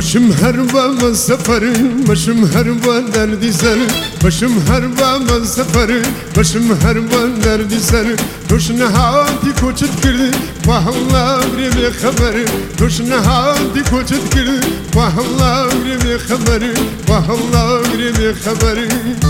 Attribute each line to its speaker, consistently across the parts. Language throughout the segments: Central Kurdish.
Speaker 1: Başım her baba sefer, başım her baba derdi ser. Başım her baba sefer, başım her baba derdi ser. Toşne hati koçet kirdi, vahalla bir haber. Toşne hati koçet kirdi, vahalla bir haber, vahalla bir haber.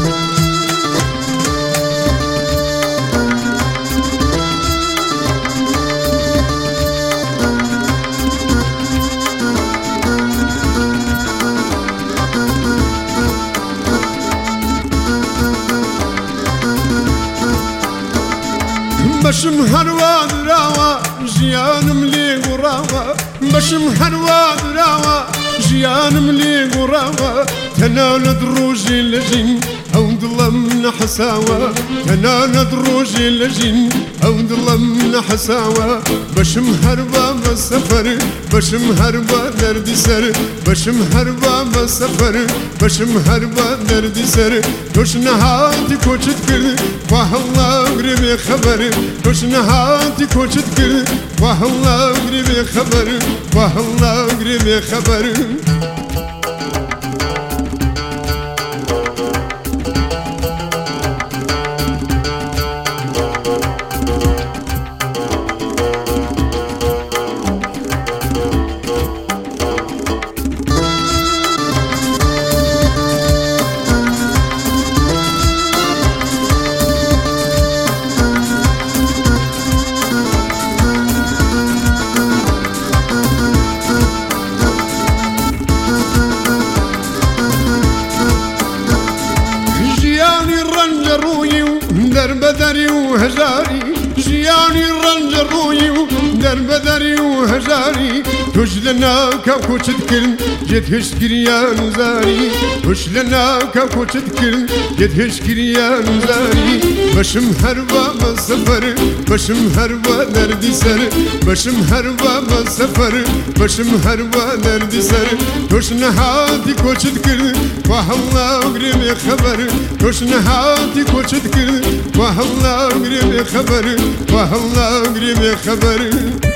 Speaker 1: Başım harvadır ama jiyanım li gurava. Başım harvadır ama jiyanım li gurava. Tenanet ruji lejin أودلم نحساوة تناند روجي لجين أودلم نحساوة بشم هربا مسافر بشم هربا دردي سر بشم هربا مسافر بشم هربا دردي سر توش نهاتي كوچت كرد والله غريبي خبر توش نهاتي كوچت كرد والله غريبي خبر والله غريبي خبر دربدري وهجاري جياني رنجروي دربدري وهجاري تجلنا كاكو تذكر جيت هشكريان زاري تجلنا كاكو تذكر جيت هشكريان زاري بشم هربا مسافر بشم هربا دردي سر بشم هربا مسافر بشم هربا دردي سر توش نهاتي كو تذكر والله غريب خبر توش نهاتي كو تذكر والله غريب خبر والله غريب خبر